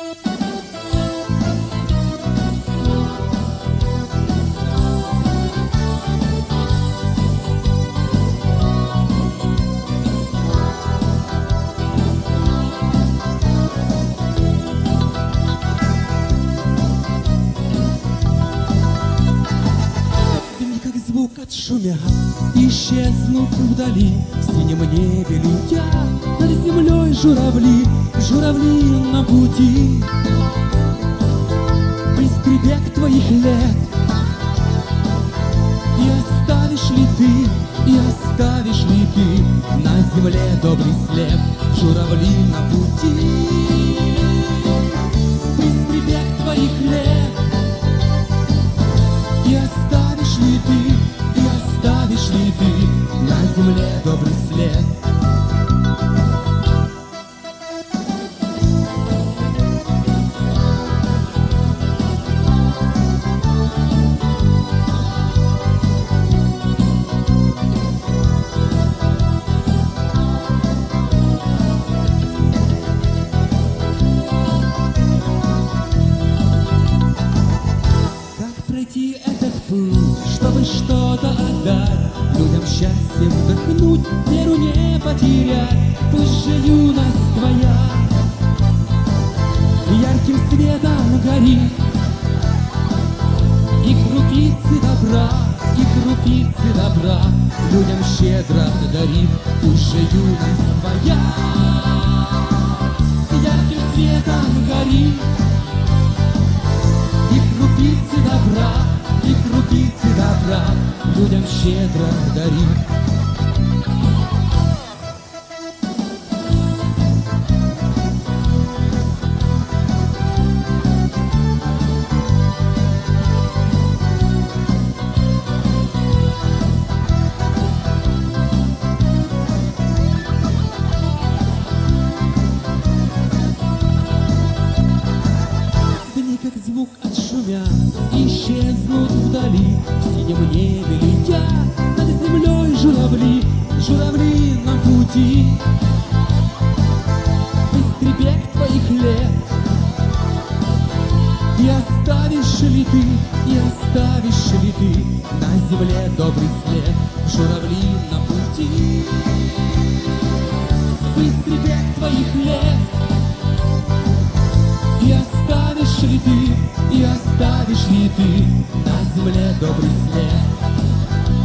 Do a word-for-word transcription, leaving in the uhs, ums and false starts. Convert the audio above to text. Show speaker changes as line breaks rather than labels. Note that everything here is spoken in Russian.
Шумят, исчезнут вдали, в синем небе летят над землей журавли, журавли на пути. Быстрый бег твоих лет, и оставишь ли ты, и оставишь ли ты на земле добрый след, журавли на пути. Быстрый бег твоих лет, и оставишь ли ты, оставишь ли ты на земле добрый след? Как пройти этот путь, чтобы что-то отдать, людям счастье вдохнуть, веру не потерять? Пусть же юность твоя ярким светом горит, и крупицы добра, и крупицы добра людям щедро дарит. Пусть же юность твоя ярким светом горит, и крупицы добра, и крупицы добра людям щедро дарит. Дни, как звук отшумят, исчезнут вдали, в синем небе летят над землей журавли, журавли на пути. Быстрый бег твоих лет, и оставишь ли ты, и оставишь ли ты на земле добрый след, журавли на пути. Быстрый бег твоих лет, и оставишь ли ты, и оставишь ли ты на земле добрый след?